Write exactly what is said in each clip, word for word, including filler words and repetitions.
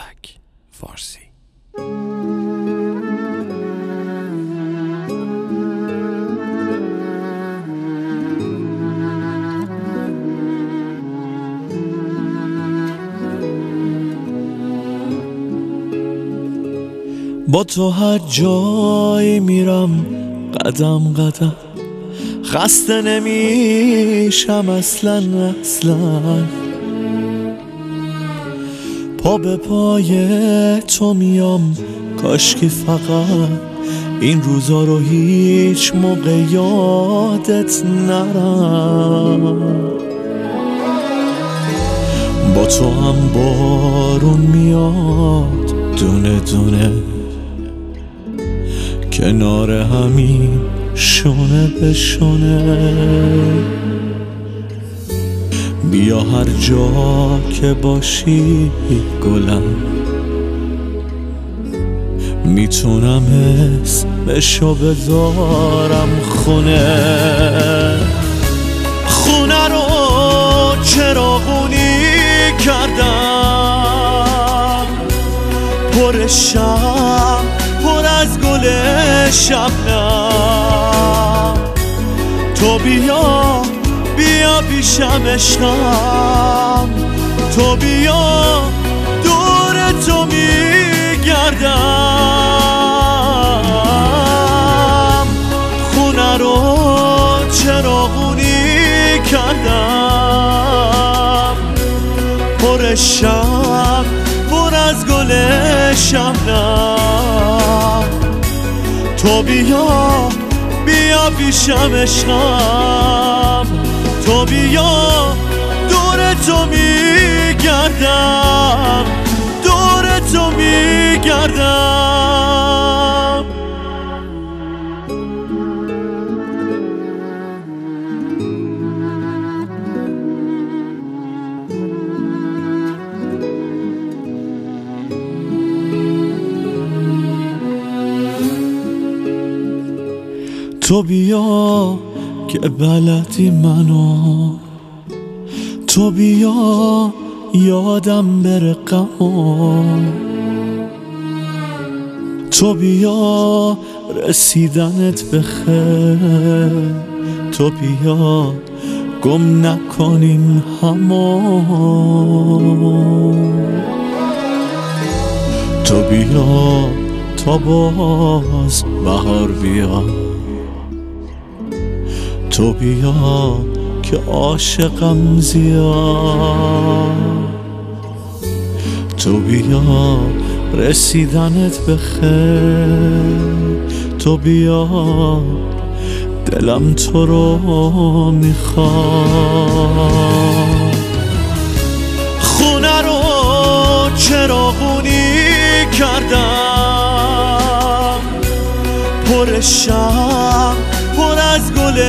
بابک فارسی. با تو هر جایی میرم قدم قدم، خسته نمیشم اصلا اصلا. پا به پای تو میام، کاشکی فقط این روزا رو هیچ موقع یادت نرم. با تو هم بارون میاد دونه دونه، کنار همین شونه به شونه. بیا هر جا که باشی گلم، میتونم اسمشو بذارم خونه. خونه رو چراغونی کردم، پر شب پر از گل شبنم. تو بیا بیا پیشم عشقم، تو بیا دور تو میگردم. خونه رو چراغونی کردم، پر شب پر از گل شبنم. تو بیا بیا پیشم عشقم، تو بیا دور تو میگردم، دور تو میگردم. تو بیا که بلدی منو، تو بیا یادم بره غمو، تو بیا رسیدنت بخیر، تو بیا گم نکنیم همو. تو بیا تا باز بهار بیا، تو بیا که عاشقم زیاد. تو بیا رسیدنت بخیر، تو بیا دلم تو رو میخواد. خونه رو چراغونی کردم، پر شب پر از گل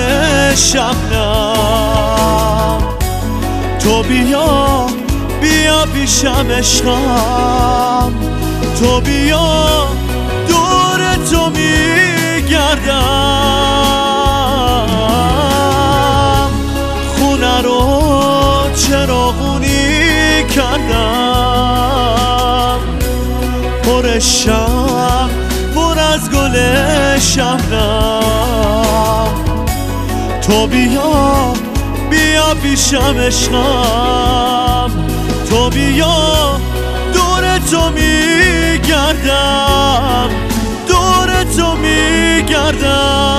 شبنم. تو بیا بیا پیشم عشقم، تو بیا دور تو میگردم. خونه رو چراغونی کردم، پر شب پر از گل شبنم. تو بیا بیا پیشم عشقم، تو بیا دور تو میگردم، دور تو میگردم.